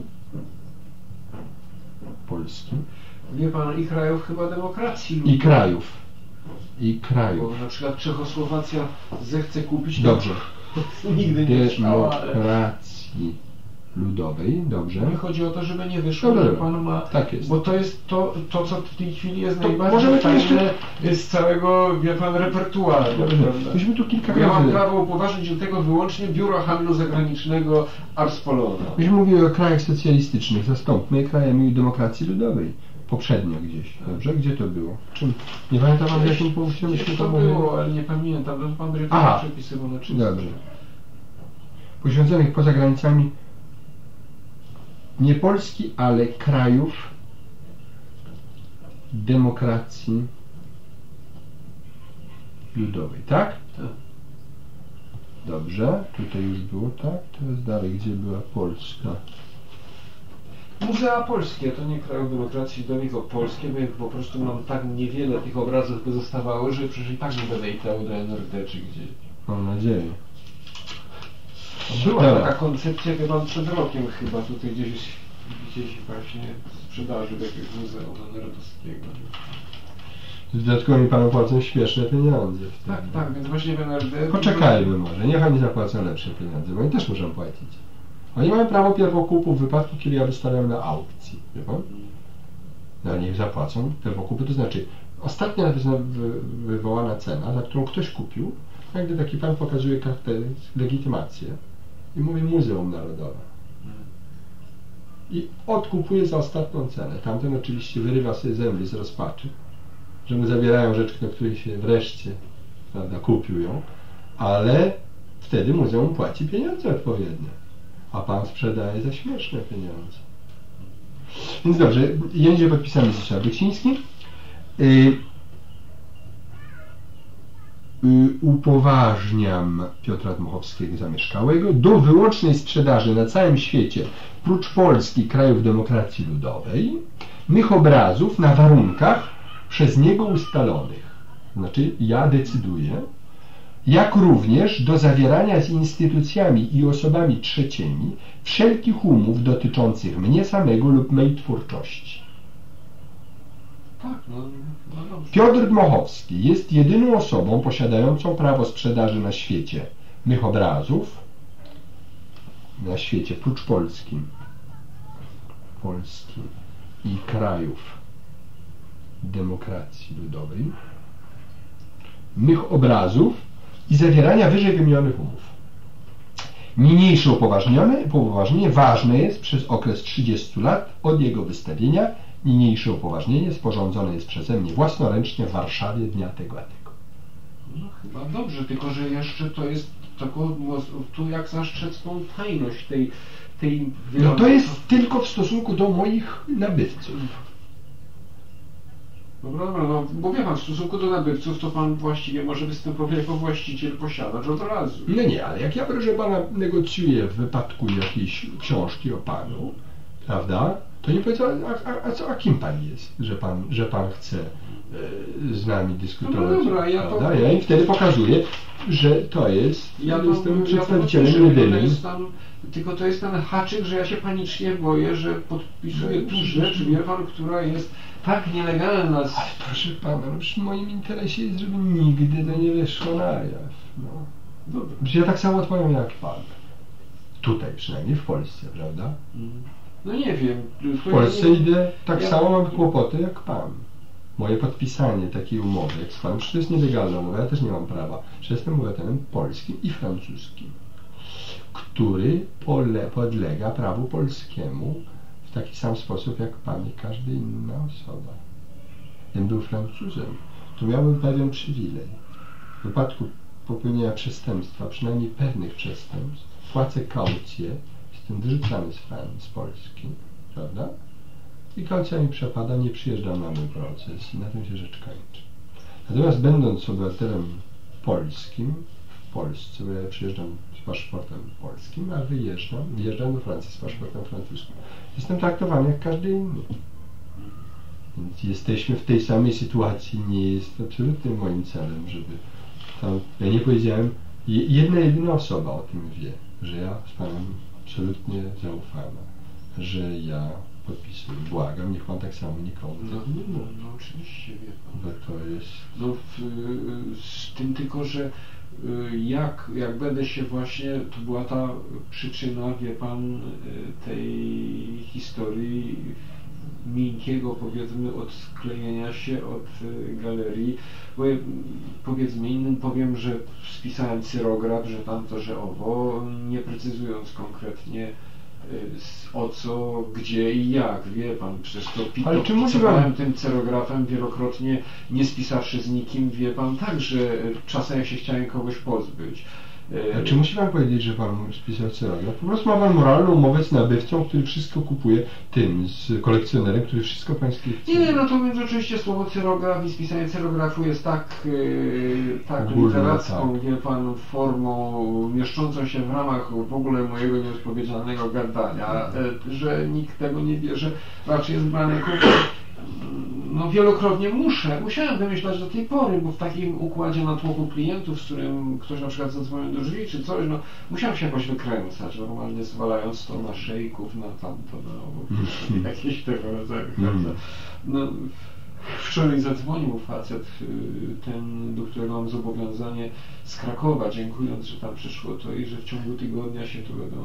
Polski, Wie pan, i krajów chyba demokracji. i krajów, i krajów. Bo na przykład Czechosłowacja zechce kupić... Dobrze. To nigdy nie chciała, ale... Demokracji ludowej, dobrze. Mi chodzi o to, żeby nie wyszło, Dobra, że dobra. pan ma... Tak jest. Bo to jest to, to co w tej chwili jest To najbardziej możemy tu tajne jeszcze- z całego, wie pan, repertuaru. Dobrze. prawda? Myśmy tu kilka Bo ja mam razy... prawo upoważnić do tego wyłącznie Biuro Handlu Zagranicznego Ars Polona. Myśmy mówili o krajach socjalistycznych, zastąpmy krajami demokracji ludowej. Poprzednio gdzieś, dobrze? Gdzie to było? Czym? Nie pamiętam pan, w jakim punkcie myśmy Gdzieś to to mówili? było, ale nie pamiętam. To pan będzie Aha. to przepisywał na czysto. Dobrze. Poświęconych poza granicami nie Polski, ale krajów demokracji ludowej, tak? Tak. Dobrze, tutaj już było, tak? Teraz dalej, gdzie była Polska? Muzea Polskie, to nie krajów demokracji ludowej, tylko polskie, bo jak po prostu mam tak niewiele tych obrazów pozostawało, że przecież i tak nie będę ich dał do N R D czy gdzieś. Mam nadzieję. Była Dobra. taka koncepcja chyba przed rokiem chyba tutaj gdzieś, gdzieś właśnie sprzedaży do jakiegoś muzeum narodowskiego. Z dodatkowymi panu płacą śmieszne pieniądze. wtedy. Tak, tak, więc właśnie w N R D... Poczekajmy może, niech oni zapłacą lepsze pieniądze, bo oni też muszą płacić. Oni mają prawo pierwokupu w wypadku, kiedy ja wystawiam na aukcji, wie pan? No niech zapłacą pierwokupu, to znaczy ostatnia wy- wywołana cena, za którą ktoś kupił, jak gdy taki pan pokazuje kartę, legitymację i mówi Muzeum Narodowe. I odkupuje za ostatnią cenę. Tamten oczywiście wyrywa sobie zęby z rozpaczy, że mu zabierają rzecz, do której się wreszcie, prawda, kupił ją, ale wtedy muzeum płaci pieniądze odpowiednie, a pan sprzedaje za śmieszne pieniądze. Więc dobrze, będzie podpisany Zdzisław Beksiński. Yy, yy, upoważniam Piotra Dmochowskiego zamieszkałego do wyłącznej sprzedaży na całym świecie, prócz Polski, krajów demokracji ludowej, mych obrazów na warunkach przez niego ustalonych. Znaczy, ja decyduję, jak również do zawierania z instytucjami i osobami trzecimi wszelkich umów dotyczących mnie samego lub mej twórczości. Tak, no, no dobrze. Piotr Dmochowski jest jedyną osobą posiadającą prawo sprzedaży na świecie mych obrazów, na świecie prócz Polski, Polski i krajów demokracji ludowej, mych obrazów i zawierania wyżej wymienionych umów. Niniejsze upoważnione, upoważnienie ważne jest przez okres trzydziestu lat od jego wystawienia. Niniejsze upoważnienie sporządzone jest przeze mnie własnoręcznie w Warszawie dnia tego a tego. No chyba dobrze, tylko że jeszcze to jest taką, tu jak zastrzec tą tajność tej, tej No to jest tylko w stosunku do moich nabywców. Dobra, dobra, no bo wie pan, w stosunku do nabywców to pan właściwie może występować jako właściciel, posiadacz od razu. No nie, ale jak ja, proszę pana, negocjuję w wypadku jakiejś książki o panu, prawda, to nie powiedział, a, a, a, co, a kim pan jest, że pan, że pan chce e, z nami dyskutować. No dobra, ja to- prawda? Ja im wtedy pokazuję, że to jest, Ja jestem to, przedstawicielem ja to, tylko to jedynym. jest tam, tylko to jest ten haczyk, że ja się panicznie boję, że podpisuję tu rzecz, wie pan, która jest tak nielegalna. Ale proszę pana, no przecież w moim interesie jest, żeby nigdy to nie wyszło na jaw. No. Dobra. Przecież ja tak samo odpowiem jak pan. Tutaj przynajmniej, w Polsce, prawda? No nie wiem. W Polsce idę, tak ja- samo mam kłopoty jak pan. moje podpisanie takiej umowy, jak z panem, że to jest nielegalna umowa, ja też nie mam prawa, że jestem obywatelem polskim i francuskim, który pole, podlega prawu polskiemu w taki sam sposób jak pan i każda inna osoba. Gdybym był Francuzem, to miałbym pewien przywilej. W wypadku popełnienia przestępstwa, przynajmniej pewnych przestępstw, płacę kaucję, jestem wyrzucany z Francji, z Polski, prawda? I kaucja mi przepada, nie przyjeżdżam na mój proces i na tym się rzecz kończy. Natomiast będąc obywatelem polskim w Polsce, bo ja przyjeżdżam z paszportem polskim, a wyjeżdżam, wyjeżdżam do Francji z paszportem francuskim. Jestem traktowany jak każdy inny. Więc jesteśmy w tej samej sytuacji, nie jest absolutnie moim celem, żeby tam, ja nie powiedziałem, jedna jedyna osoba o tym wie, że ja z panem absolutnie zaufana, że ja podpisuję, błagam, niech pan tak samo nikomu no, tego nie mówi. No, no oczywiście, wie pan. Bo to jest... No w, z tym tylko, że jak, jak będę się właśnie, to była ta przyczyna, wie pan, tej historii miękkiego, powiedzmy, odklejenia się od galerii, bo powiedzmy innym powiem, że spisałem cyrograf, że tamto, że owo, nie precyzując konkretnie o co, gdzie i jak, wie pan, przecież to Ale czy pisałem tym cyrografem wielokrotnie, nie spisawszy z nikim, wie pan, tak, że czasem jak się chciałem kogoś pozbyć. A czy musi pan powiedzieć, że pan spisał cyrograf? Po prostu ma pan moralną umowę z nabywcą, który wszystko kupuje, tym, z kolekcjonerem, który wszystko pańskie chce. Nie, no to więc oczywiście słowo cyrograf i spisanie cyrografu jest tak, yy, tak Ogólne, literacką, tak. wie pan, formą mieszczącą się w ramach w ogóle mojego nieodpowiedzialnego gadania, yy, że nikt tego nie bierze, raczej jest brany jako... No wielokrotnie muszę, musiałem wymyślać do tej pory, bo w takim układzie natłoku klientów, z którym ktoś na przykład zadzwonił do drzwi czy coś, no musiałem się jakoś wykręcać, normalnie zwalając to na szejków, na tamto, na jakieś tego rodzaju. No, wczoraj zadzwonił facet, ten, do którego mam zobowiązanie z Krakowa, dziękując, że tam przyszło to i że w ciągu tygodnia się tu będą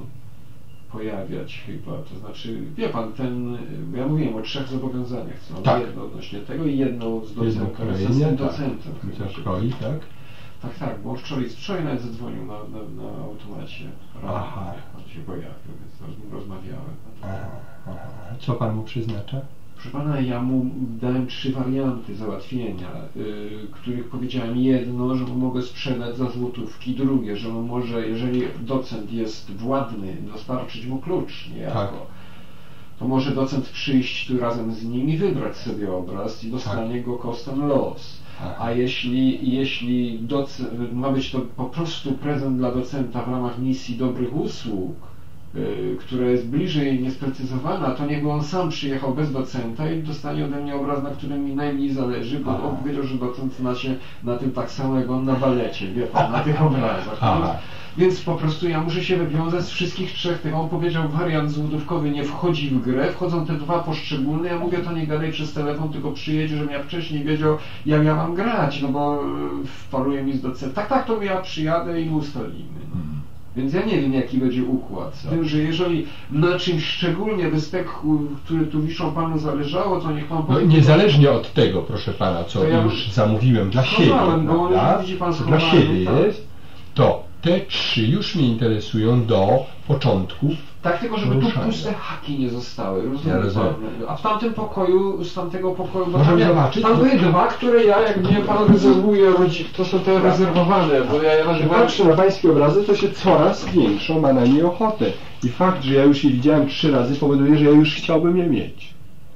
pojawiać chyba, to znaczy, wie pan, ten, ja mówiłem o trzech zobowiązaniach, co tak. Jedno odnośnie tego i jedno z docentem, z tym tak. docentem. Szkoli, tak? Tak, tak, bo wczoraj, wczoraj nawet zadzwonił na, na, na automacie, Aha. on się pojawił, więc z nim rozmawiałem. Aha, aha. Co pan mu przeznacza? Proszę pana, ja mu dałem trzy warianty załatwienia, yy, których powiedziałem jedno, że mu mogę sprzedać za złotówki, drugie, że mu może, jeżeli docent jest władny, dostarczyć mu klucz niejako, tak. To może docent przyjść tu razem z nim i wybrać sobie obraz i dostanie tak. go kosztem los. Aha. A jeśli, jeśli docent, ma być to po prostu prezent dla docenta w ramach misji dobrych usług, która jest bliżej niesprecyzowana, to niechby on sam przyjechał bez docenta i dostanie ode mnie obraz, na którym mi najmniej zależy, bo Aha. on powiedział, że docent zna się na tym tak samo jak on na balecie, wie pan, na tych obrazach. Więc, więc po prostu ja muszę się wywiązać z wszystkich trzech tych. On powiedział, wariant złotówkowy nie wchodzi w grę, wchodzą te dwa poszczególne. Ja mówię, to nie gadaj przez telefon, tylko przyjedź, żebym ja wcześniej wiedział, jak ja mam grać, no bo wparuje mi z docent. Tak, tak, to ja przyjadę i ustalimy. Więc ja nie wiem, jaki będzie układ. Z tym, że jeżeli na czymś szczególnie wyspek, które tu wiszą panu zależało, to niech pan powie... No, niezależnie od tego, proszę pana, co ja już zamówiłem dla siebie, bo prawda? widzi pan co dla siebie tak. jest, to te trzy już mnie interesują do początków. Tak, tylko żeby tu puste haki nie zostały, rozumiem, ja rozumiem. A w tamtym pokoju, z tamtego pokoju, bo Możemy tam, zobaczyć? tam były dwa, które ja, jak mnie pan rezerwuje, to są te rezerwowane, bo ja je nazywam... Patrzę na pańskie obrazy, to się coraz większą ma na nie ochotę. I fakt, że ja już je widziałem trzy razy, powoduje, że ja już chciałbym je mieć.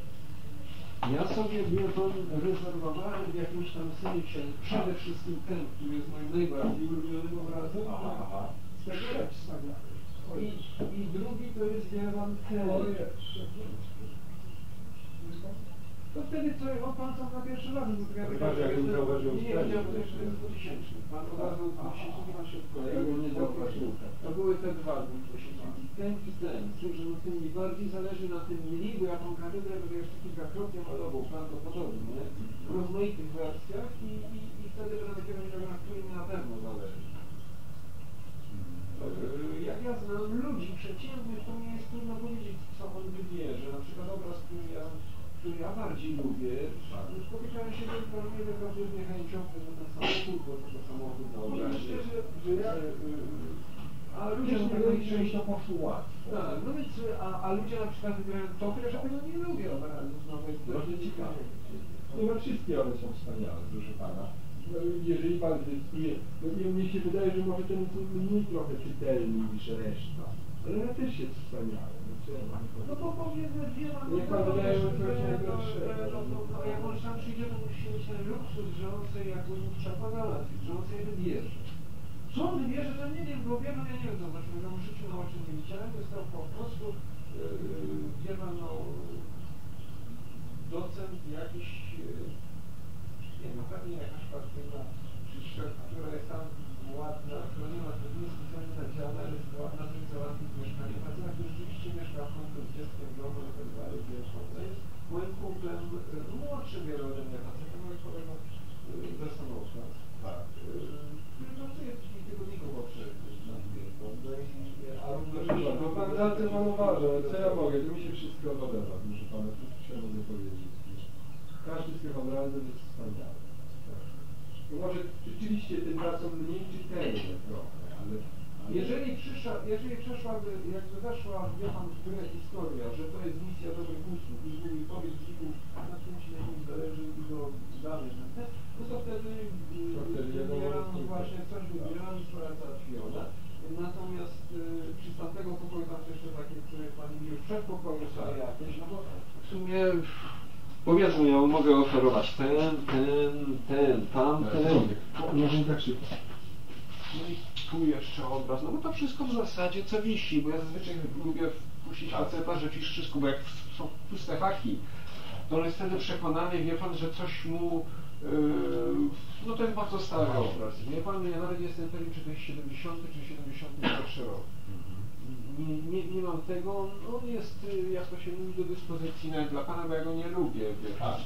Ja sobie, wie pan, rezerwowałem w jakimś tam sensie przede wszystkim ten, który jest moim najbardziej ulubionym obrazem, z tego lepsza. I, I drugi to jest, wie pan, ten. To wtedy co, on pan sam na pierwszy raz, bo ja tak jakbym zauważył. Nie, nie, to jeszcze jest dwutysięczny. Pan obrazu dwutysięczny, pan się wkleił, nie zauważył. To były te dwa dwutysięczne. Ten i ten. Z tym, że no tym mi bardziej zależy na tym mniej, bo ja tą katedrę będę jeszcze kilkakrotnie malował, prawdopodobnie, w rozmaitych wersjach i, i, i wtedy będę dopiero wiedział, na którym mi na pewno zależy. Jak ja znam ludzi przeciętnych, to mi jest trudno powiedzieć, co on wybierze. Na przykład obraz, który ja, który ja bardziej lubię, powiedziałem transformuje tylko z niechęcią na samochód, bo to samochód na obrazie. Myślę, że ja... A ludzie nie wydaje się, że to poszło łatwo. Tak, no więc, a, a ludzie na przykład wybierają to, że tego nie lubię obrazów, no to jest bardzo ciekawe. Nie no, wszystkie one są wspaniałe, proszę pana. No, jeżeli pan zdecyduje, no nie, mnie się wydaje, że może ten jest mniej trochę czytelny niż reszta, ale one też jest wspaniałe. No bo powiedzmy, wie pan, niech pan wydaje, że to jest najgorszego. No jak on sam przyjdzie, to musi mieć ten luksus, że on sobie jak trzeba załatwić, że on sobie wybierze. Co on wybierze, to nie wiem, bo wiem, no ja nie wiem, co znaczy, no w życiu na oczy nie widziałem, został po prostu, yy, wie pan, no, docent jakiś, yy, nie wiem, pewnie jakaś partyjna, która jest tam ładna, która nie ma nie specjalnie nadziana, ale jest ładna, żeby załatwić mieszkanie. Faceta, który rzeczywiście mieszka w końcu z dzieckiem w domu, i tak dalej, wiesz, to jest moim kumplem, młodszym wiele ode mnie facetem, moim kolegą ze Stanowca. Tak. Który pracuje w takim tygodniku na a również... No pan za tym pan uważa, co ja mogę, to mi się wszystko podoba, proszę pana, co ja mogę powiedzieć. Każdy z tych obrazów jest wspaniały. No może rzeczywiście te dwa są mniej czytelne trochę, ale... ale... Jeżeli przyszła, jeżeli przeszłaby, jakby weszła, wie pan, w grę historia, że to jest misja dobrych usług i mówi powiedz dzików, na czym ci najmniej zależy i go dalej, no to wtedy wybieram właśnie coś, wybieram i sprawa załatwiona. Natomiast y, przy tamtego pokoju tam jeszcze takie, które pani mówi, już przed pokoju są jakieś, no bo w sumie powiedzmy, ja mogę oferować ten, ten, ten, tamten. Może nie tak szybko. No i tu jeszcze obraz, no bo to wszystko w zasadzie co wisi, bo ja zazwyczaj lubię puścić faceta, że wisi wszystko, bo jak są puste haki, to on jest wtedy przekonany, wie pan, że coś mu, yy, no to jest bardzo stary obraz. Wie pan, ja nawet jestem pewien, czy to jest siedemdziesiąty czy siedemdziesiąty pierwszy rok. Nie, nie, nie mam tego, on jest, jak to się mówi, do dyspozycji nawet dla pana, bo ja go nie lubię, wie pan.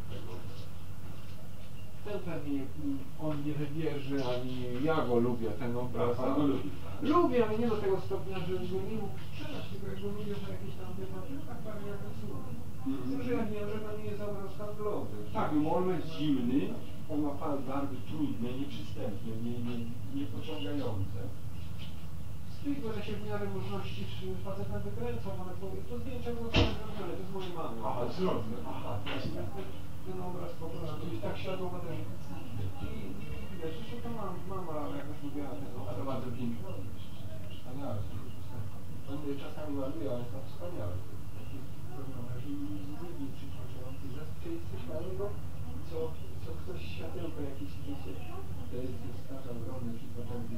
Ten pewnie on nie wybierze, ani ja go lubię, ten obraz. A go lubi. Lubię, ale nie do tego stopnia, że go nie mógł sprzedać, tylko jak go lubię, że jakieś tam te papiery, tak parę jak słucha. Tylko, że ja wiem, że to nie jest obraz handlowy. Tak, bo on jest zimny, on ma fal bardzo trudne, nieprzystępne, nie, nie, niepociągające. Z tego, że się w miarę możliwości facetem wykręcą, ale powiem, to zdjęcia było zrobione, to z mojej mamy. Aha, zrobię. Aha, ten obraz po prostu jest tak świadomy, że i wiesz, że to mam, mama jakoś lubiła ten obraz. A to bardzo piękny. Wspaniały. On mnie czasami maluje, ale jest to wspaniały. Taki nie przytłaczający. Zazwyczaj jesteśmy na niego, co, co ktoś światełko jakieś wiecie. To jest tak ogromny przytłaczający.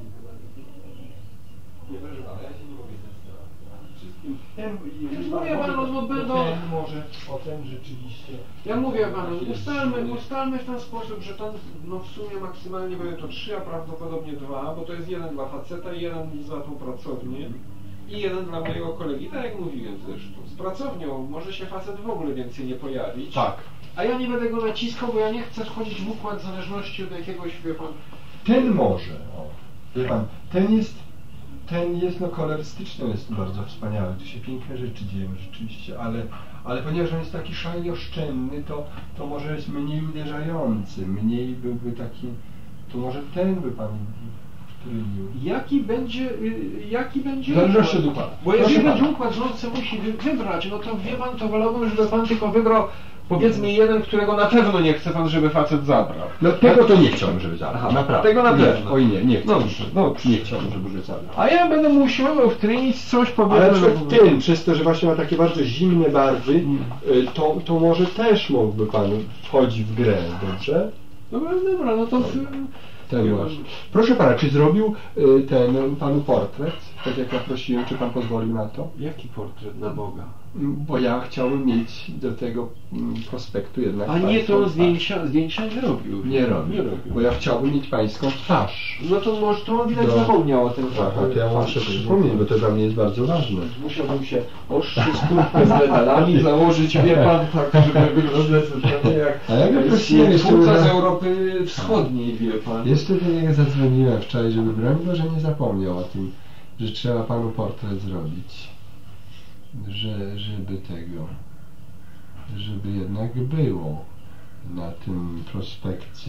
Nie, proszę pana, ja się nie mogę zdecydować. Wszystkim ten, mówię panu, no będą... ten może, o ten rzeczywiście... Ja mówię panu, ustalmy, ustalmy w ten sposób, że ten, no w sumie maksymalnie będzie to trzy, a prawdopodobnie dwa, bo to jest jeden dla faceta, jeden za tą pracownię i jeden dla mojego kolegi, tak jak mówiłem zresztą. Z pracownią może się facet w ogóle więcej nie pojawić. Tak. A ja nie będę go naciskał, bo ja nie chcę wchodzić w układ w zależności od jakiegoś, wie pan... Ten może, o, wie pan, ten jest, ten jest, no kolorystyczny, jest bardzo wspaniały, tu się piękne rzeczy dzieją rzeczywiście, ale, ale ponieważ on jest taki szalenie oszczędny, to, to może jest mniej uderzający, mniej byłby taki, to może ten by pan wtrynił. Jaki będzie, y, jaki będzie W zależności od układu. Bo jeżeli Proszę będzie pana. układ, że on chce musi wy, wybrać, no to wie pan, to wolałbym, żeby pan tylko wybrał powiedzmy jeden, którego na pewno nie chce pan, żeby facet zabrał. No tego to nie chciałbym, żeby zabrał, Aha, naprawdę. tego na Nie, pewno. oj nie, nie chcę. Dobrze, dobrze. Nie chciałbym, żeby zabrał. A ja będę musiał wtrynić coś powiedzmy... Ale na przykład ten, przez to, że właśnie ma takie bardzo zimne barwy, y, to, to może też mógłby pan wchodzić w grę, dobrze? Dobra, dobra, no to... Ten właśnie. Proszę pana, czy zrobił y, ten panu portret, tak jak ja prosiłem, czy pan pozwolił na to? Jaki portret na Boga? Bo ja chciałbym mieć do tego mm, prospektu jednak A nie, pańską to twarz. zdjęcia, zdjęcia nie robił. Nie robił, Nie robił. bo ja chciałbym mieć pańską twarz. No to może, to on widać No. zapomniał o tym. Aha, to ja muszę przypomnieć, bo to dla mnie jest bardzo ważne. Musiałbym się ostrzyć kurtkę z medalami, założyć, wie pan, tak, żeby wyglądać zupełnie jak A ja go prosiłem jeszcze twórca z na- Europy Wschodniej, wie pan. Jeszcze do niego zadzwoniłem wczoraj, żeby broń Boże nie zapomniał o tym, że trzeba panu portret zrobić. Że, żeby tego, żeby jednak było. na tym prospekcie.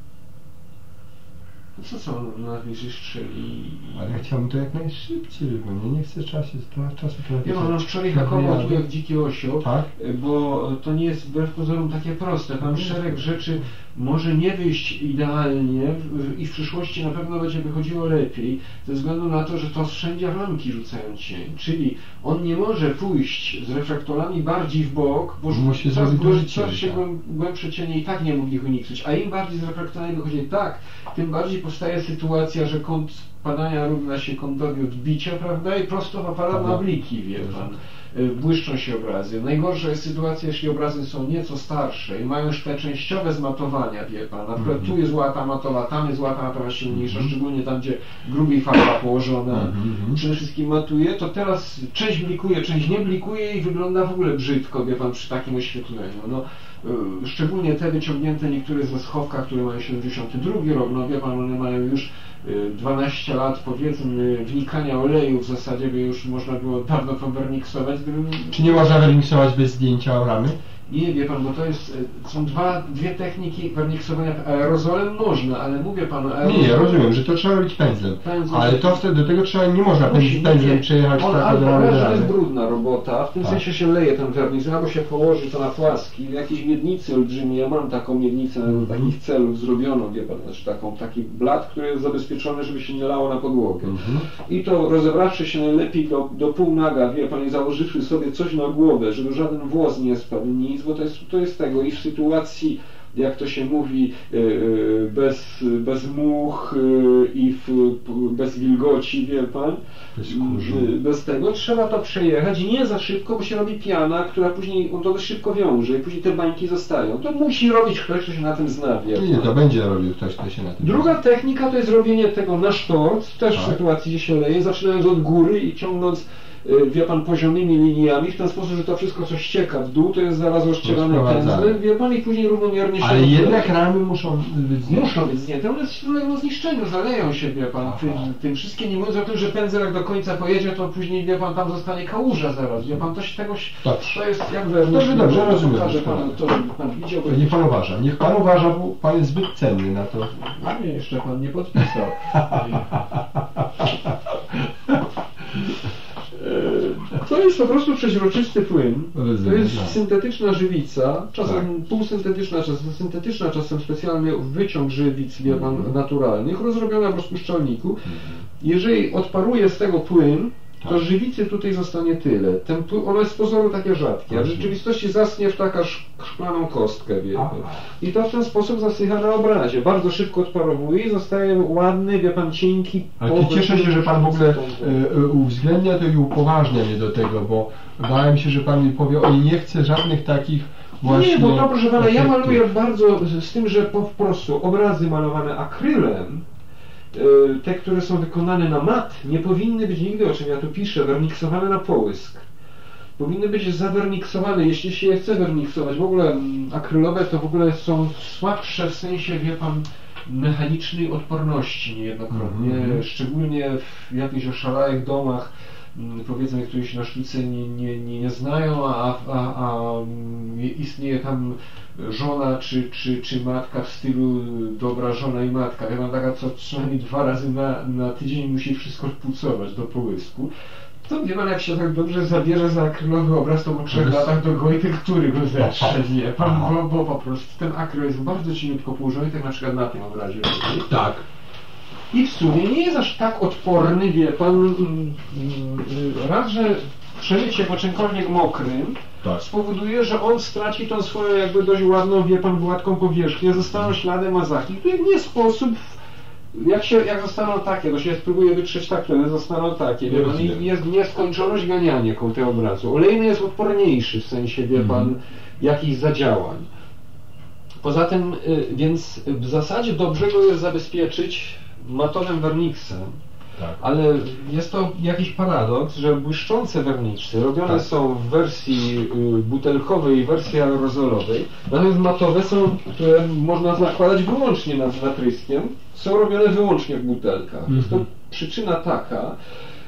Co co na strzeli? Ale ja chciałbym to jak najszybciej, bo nie, nie chcę czasu, czasu Ja mam wczoraj hakował tu jak dziki osioł, tak? Bo to nie jest wbrew pozorom takie proste. Tam szereg rzeczy może nie wyjść idealnie i w przyszłości na pewno będzie wychodziło lepiej, ze względu na to, że to wszędzie ramki rzucają cień. Czyli on nie może pójść z reflektorami bardziej w bok, bo musi coraz, zrobić coraz się tak. głębsze cienie i tak nie mógł ich uniknąć. A im bardziej z reflektorami wychodzi tak, tym bardziej powstaje sytuacja, że kąt padania równa się kątowi odbicia, prawda? I prosto w aparat na bliki, wie pan. Błyszczą się obrazy. Najgorsza jest sytuacja, jeśli obrazy są nieco starsze i mają już te częściowe zmatowania, wie pan. Na przykład tu jest łata matowa, tam jest łata matowa silniejsza, szczególnie tam, gdzie grubiej farba położona przede wszystkim matuje, to teraz część blikuje, część nie blikuje i wygląda w ogóle brzydko, wie pan, przy takim oświetleniu. No, szczególnie te wyciągnięte niektóre ze schowka, które mają siedemdziesiąty drugi rok, no wie pan, one mają już dwanaście lat, powiedzmy, wnikania oleju, w zasadzie by już można było dawno to werniksować. Gdybym... Czy nie można werniksować bez zdjęcia ramy? Nie, wie pan, bo to jest, są dwa, dwie techniki werniksowania. Aerozolem można, ale mówię panu... Aerozol... Nie, rozumiem, że to trzeba robić pędzlem, pędzlem. Ale to wtedy, do tego trzeba, nie można Musi, pędzlem nie, przejechać on, tak od ale ramy do to ramy. jest brudna robota, w tym tak. sensie się leje ten werniks, albo się położy to na płaski, w jakiejś miednicy olbrzymiej. Ja mam taką miednicę do takich celów zrobioną, wie pan, znaczy taką, taki blat, który jest zabezpieczony, żeby się nie lało na podłogę. Mhm. I to rozebrawszy się najlepiej do, do pół naga, wie pan, i założywszy sobie coś na głowę, żeby żaden włos nie spadł, nic, bo to jest, to jest tego i w sytuacji, jak to się mówi, bez, bez much i w, bez wilgoci, wie pan, bez, kurzu. bez tego trzeba to przejechać nie za szybko, bo się robi piana, która później, on to dość szybko wiąże i później te bańki zostają. To musi robić ktoś, kto się na tym zna, wie pan. Nie, to będzie robił ktoś, kto się na tym Druga zna. technika to jest robienie tego na sztort, też tak. w sytuacji, gdzie się leje, zaczynając od góry i ciągnąc, wie pan, poziomymi liniami, w ten sposób, że to wszystko, co ścieka w dół, to jest zaraz rozcielane pędzlem, wie pan, i później równomiernie się... Ale jednak ramy muszą być zniszczone. Muszą być znięte, one ulegają zniszczeniu, zaleją się, wie pan, tym, tym wszystkie, nie mówiąc o tym, że pędzel jak do końca pojedzie, to później, wie pan, tam zostanie kałuża zaraz, wie pan, to się tego... Dobrze. To jest jak wewnątrz... Dobrze, dobrze, rozumiem. Pokażę panu to, żeby pan widział, bo... Niech pan uważa, niech pan uważa, bo pan jest zbyt cenny na to. Nie, jeszcze pan nie podpisał. To jest po prostu przeźroczysty płyn. To jest syntetyczna żywica, czasem tak. półsyntetyczna, czasem syntetyczna, czasem specjalny wyciąg żywic, wie pan, mm. naturalnych, rozrobiona w rozpuszczalniku. Mm. Jeżeli odparuje z tego płyn, to tak. żywicy tutaj zostanie tyle. Ten płyn, ono jest z pozoru takie rzadkie, a w rzeczywistości zasnie w taką szklaną kostkę, wie pan. I to w ten sposób zasycha na obrazie. Bardzo szybko odparowuje i zostaje ładny, wie pan, cienki. Ale cieszę się, że pan w ogóle y, uwzględnia to i upoważnia mnie do tego, bo wydaje mi się, że pan mi powie, oj, nie chcę żadnych takich właśnie... Nie, bo to, proszę pana, ja maluję bardzo z tym, że po prostu obrazy malowane akrylem, te, które są wykonane na mat, nie powinny być nigdy, o czym ja tu piszę, werniksowane na połysk. Powinny być zawerniksowane, jeśli się je chce werniksować. W ogóle akrylowe to w ogóle są słabsze w sensie, wie pan, mechanicznej odporności niejednokrotnie, mm-hmm. szczególnie w jakichś oszalałych domach, powiedzmy, którzy się na sztuce nie, nie, nie, nie znają, a, a, a istnieje tam żona czy, czy, czy matka w stylu dobra żona i matka. Ja mam taka, co przynajmniej dwa razy na, na tydzień musi wszystko pucować do połysku. To wie pan, jak się tak dobrze zabierze za akrylowy obraz, to po trzech latach dogoi tych, który go zetrze, wie pan, bo, bo po prostu ten akryl jest bardzo cieniutko położony, tak na przykład na tym obrazie. Tak. I w sumie nie jest aż tak odporny, wie pan, raz, że przemycie go czymkolwiek mokrym tak. spowoduje, że on straci tą swoją jakby dość ładną, wie pan, gładką powierzchnię, zostaną ślady mazaki, których nie sposób, jak się, jak zostaną takie, to się spróbuje wytrzeć tak, które zostaną takie, wie pan, i jest nieskończoność ganiania koło tego obrazu. Olejny jest odporniejszy w sensie, wie pan, mm. jakichś zadziałań. Poza tym, więc w zasadzie dobrze go jest zabezpieczyć matowym werniksem, tak. ale jest to jakiś paradoks, że błyszczące werniksy robione tak. są w wersji butelkowej i wersji aerozolowej, natomiast matowe są, które można nakładać wyłącznie nad natryskiem, są robione wyłącznie w butelkach. Mm-hmm. Jest to przyczyna taka,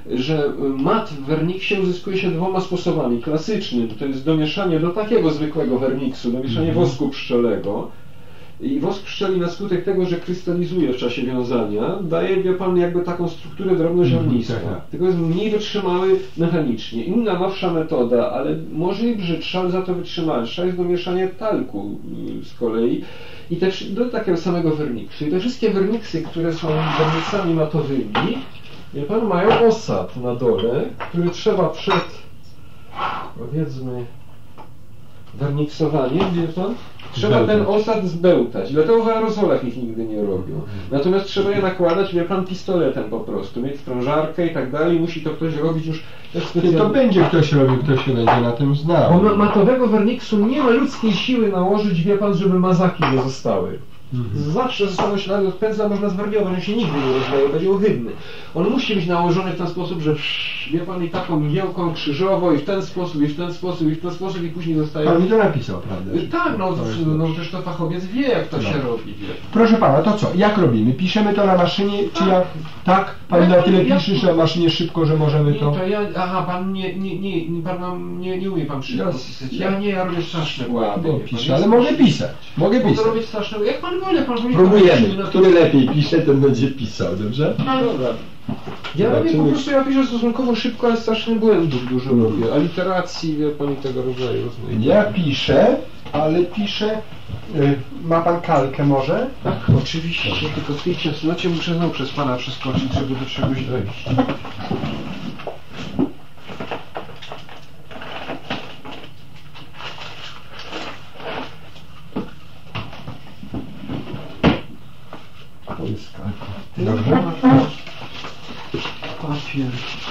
że mat w werniksie uzyskuje się dwoma sposobami. Klasycznym to jest domieszanie do takiego zwykłego werniksu, domieszanie Mhm. wosku pszczelego. I wosk pszczeli na skutek tego, że krystalizuje w czasie wiązania, daje, wie pan, jakby taką strukturę drobnoziarnistą. Mhm, tak, tak. Tylko jest mniej wytrzymały mechanicznie. Inna, nowsza metoda, ale może i brzydsza, ale za to wytrzymalsza, jest domieszanie talku y, z kolei. I te, do takiego samego werniksu. I te wszystkie werniksy, które są werniksami matowymi, wie pan, mają osad na dole, który trzeba przed, powiedzmy, werniksowaniem, wie pan, trzeba Zbełtać. ten osad zbełtać. Dlatego w aerozolach ich nigdy nie robią. Natomiast trzeba je nakładać, wie pan, pistoletem po prostu. Mieć sprężarkę i tak dalej. Musi to ktoś robić już też I specjalnie. to będzie ktoś robił, ktoś się będzie na tym znał. Bo ma- matowego werniksu nie ma ludzkiej siły nałożyć, wie pan, żeby mazaki nie zostały. Mhm. Zawsze zostaną ślady od pędzla, można zwariować, on się nigdy nie rozleje, będzie ohydny. On musi być nałożony w ten sposób, że wie pan, i taką mgiełką krzyżowo, i w ten sposób, i w ten sposób, i w ten sposób, i później zostaje... Pan mi to napisał, prawda? Tak, no, To jest no, no dobrze. też to fachowiec wie, jak to No. się robi, wie. Proszę pana, to co? Jak robimy? Piszemy to na maszynie, czy Tak. jak? Tak? Pan Jak- na tyle jak- pisze, że na maszynie szybko, że możemy Nie, to... to ja, aha, pan nie, nie, nie, nie, pan nam, nie, nie umie pan szybko Ja- pisać. Ja nie, ja robię straszne błędy. Bo wie pan. piszę, ale mogę pisać. Mogę Mogę pisać. robić straszne, jak pan woli, pan woli. Próbujemy. pan- Który lepiej pisze, ten będzie pisał, dobrze? Dobra. Ja robię po prostu, ja piszę stosunkowo szybko, ale strasznie błędów dużo robię. Aliteracji, wie pan, i tego rodzaju różnych. Ja piszę, ale piszę... y, Ma pan kalkę może? Tak, oczywiście, tylko w tej ciasnocie muszę znowu przez pana przeskoczyć, żeby do czegoś dojść. To jest kalka. Dobra. Dobrze? Papier.